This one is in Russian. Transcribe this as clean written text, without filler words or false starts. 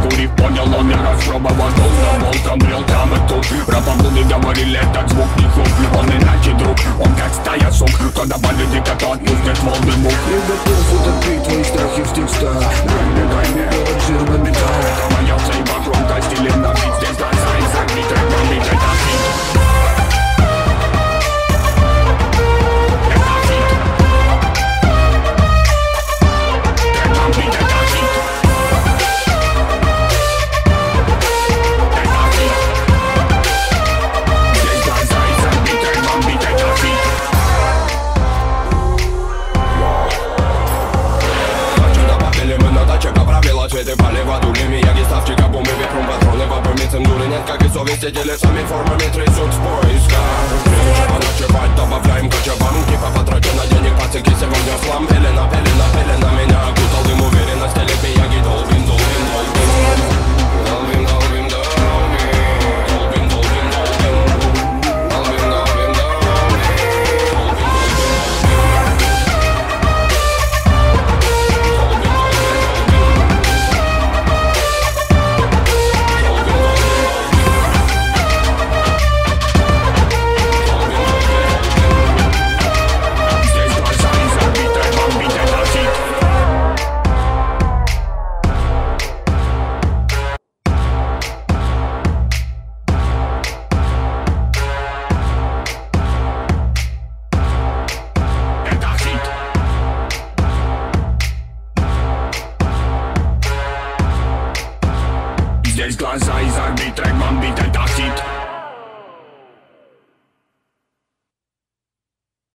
покурив, понял, он не распробовал. Долго волком брел там и тут. Рапаблуды говорили, этот звук не хук. Он иначе друг, он как стая сук. Кто добавит дико, то отпустит волны мук. Я готов утопить твои страхи в текстах. Дай мне город жирный металл. Это моя цель, громкость или на бит. Здесь глаза и загни, трек бомбит, это хит. Цветы пали в аду, Мияги, ставчика, бомбы, ветром патроны. Вопами цензуры нет, как и совести. Телесами формами трясут в поисках. Прежде чем ночевать, добавляем кочевам. Типа потрачено денег, пацики, сегодня слам. Пелена, пелена, пелена, меня окутал дым уверенность. Телек Мияги, долбин, долбин, долбин. Долбин, долбин, долбин. Долбин, долбин, долбин. Долбин, долбин, долбин. Здесь глаза из орбит, трек бомбит,